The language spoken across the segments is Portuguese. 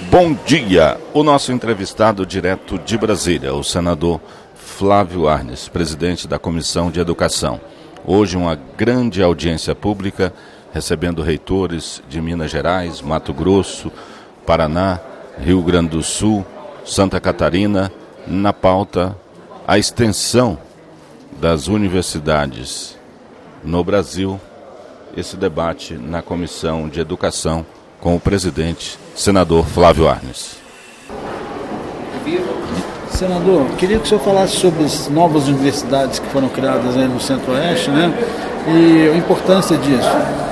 Bom dia! O nosso entrevistado direto de Brasília, o senador Flávio Arnes, presidente da Comissão de Educação. Hoje uma grande audiência pública, recebendo reitores de Minas Gerais, Mato Grosso, Paraná, Rio Grande do Sul, Santa Catarina. Na pauta, a extensão das universidades no Brasil. Esse debate na Comissão de Educação com o presidente, senador Flávio Arnes. Senador, queria que o senhor falasse sobre as novas universidades que foram criadas aí no Centro-Oeste, né? E a importância disso.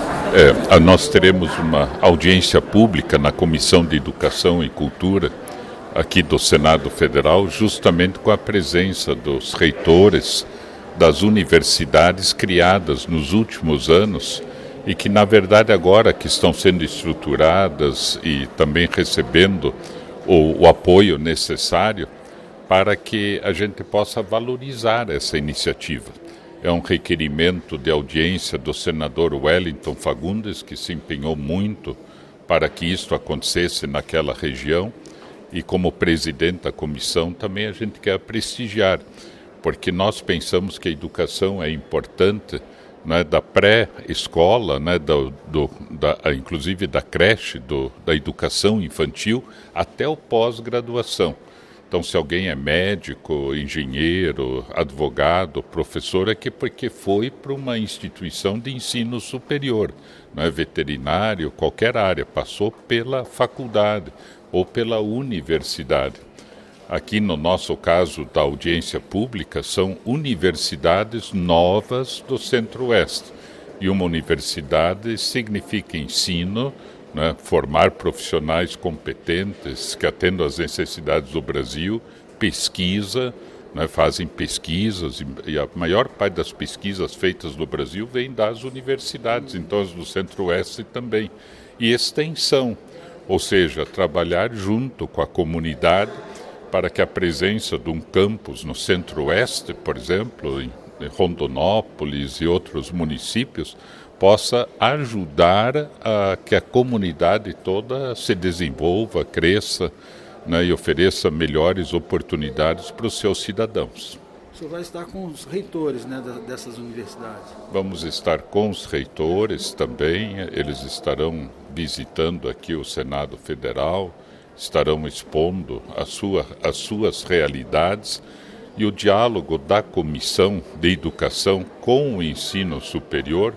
Nós teremos uma audiência pública na Comissão de Educação e Cultura aqui do Senado Federal, justamente com a presença dos reitores das universidades criadas nos últimos anos e que, na verdade, agora que estão sendo estruturadas e também recebendo o apoio necessário para que a gente possa valorizar essa iniciativa. É um requerimento de audiência do senador Wellington Fagundes, que se empenhou muito para que isto acontecesse naquela região, e como presidente da comissão também a gente quer prestigiar, porque nós pensamos que a educação é importante, né, da pré-escola, né, inclusive da creche, da educação infantil, até o pós-graduação. Então, se alguém é médico, engenheiro, advogado, professor, é porque foi para uma instituição de ensino superior, né, veterinário, qualquer área, passou pela faculdade ou pela universidade. Aqui, no nosso caso da audiência pública, são universidades novas do Centro-Oeste. E uma universidade significa ensino, né, formar profissionais competentes que atendam às necessidades do Brasil, pesquisa, né, fazem pesquisas, e a maior parte das pesquisas feitas no Brasil vem das universidades, então as do Centro-Oeste também. E extensão, ou seja, trabalhar junto com a comunidade para que a presença de um campus no Centro-Oeste, por exemplo, em Rondonópolis e outros municípios, possa ajudar a que a comunidade toda se desenvolva, cresça, né, e ofereça melhores oportunidades para os seus cidadãos. O senhor vai estar com os reitores, né, dessas universidades? Vamos estar com os reitores também, eles estarão visitando aqui o Senado Federal, estarão expondo as suas realidades, e o diálogo da Comissão de Educação com o ensino superior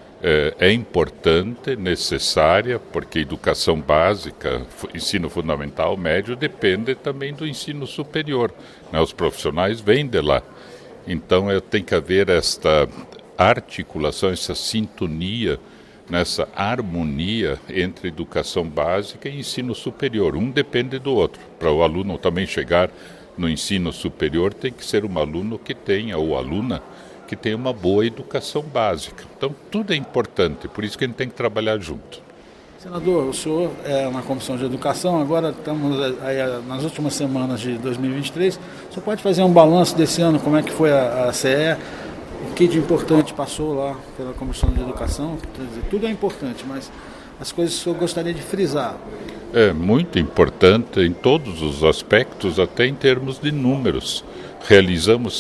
é importante, necessária, porque educação básica, ensino fundamental, médio, depende também do ensino superior, né? Os profissionais vêm de lá. Então tem que haver esta articulação, essa sintonia, nessa harmonia entre educação básica e ensino superior. Um depende do outro. Para o aluno também chegar no ensino superior, tem que ser um aluno que tenha, ou aluna, que tenha uma boa educação básica. Então, tudo é importante, por isso que a gente tem que trabalhar junto. Senador, o senhor é na Comissão de Educação, agora estamos aí nas últimas semanas de 2023. O senhor pode fazer um balanço desse ano, como é que foi a CE? O que de importante passou lá pela Comissão de Educação? Quer dizer, tudo é importante, mas as coisas que eu gostaria de frisar. É muito importante em todos os aspectos, até em termos de números. Realizamos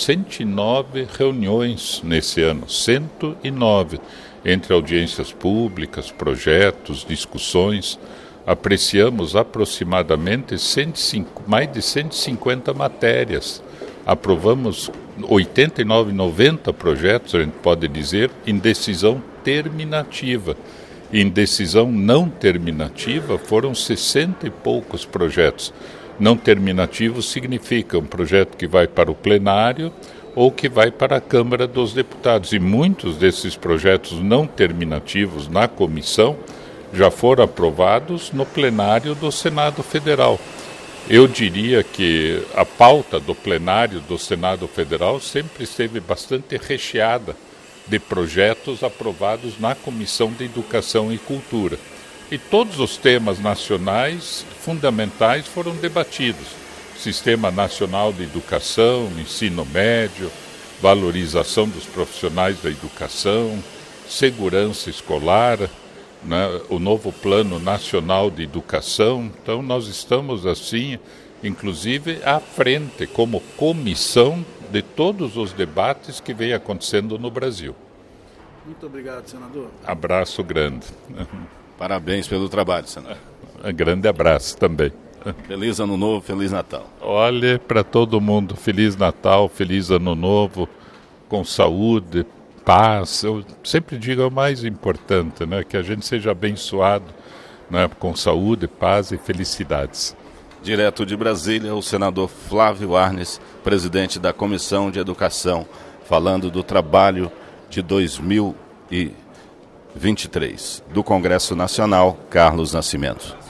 109 reuniões nesse ano, 109, entre audiências públicas, projetos, discussões. Apreciamos aproximadamente mais de 150 matérias. Aprovamos 89, 90 projetos, a gente pode dizer, em decisão terminativa. Em decisão não terminativa foram 60 e poucos projetos. Não terminativos significa um projeto que vai para o plenário ou que vai para a Câmara dos Deputados. E muitos desses projetos não terminativos na comissão já foram aprovados no plenário do Senado Federal. Eu diria que a pauta do plenário do Senado Federal sempre esteve bastante recheada de projetos aprovados na Comissão de Educação e Cultura. E todos os temas nacionais fundamentais foram debatidos. Sistema Nacional de Educação, ensino médio, valorização dos profissionais da educação, segurança escolar, né, o novo Plano Nacional de Educação. Então nós estamos assim, inclusive à frente, como comissão de todos os debates que vem acontecendo no Brasil. Muito obrigado, senador. Abraço grande. Parabéns pelo trabalho, senador. Um grande abraço também. Feliz Ano Novo, Feliz Natal. Olha, para todo mundo, Feliz Natal, Feliz Ano Novo, com saúde, paz. Eu sempre digo é o mais importante, né? Que a gente seja abençoado, né? Com saúde, paz e felicidades. Direto de Brasília, o senador Flávio Arnes, presidente da Comissão de Educação, falando do trabalho de 2023 do Congresso Nacional, Carlos Nascimento.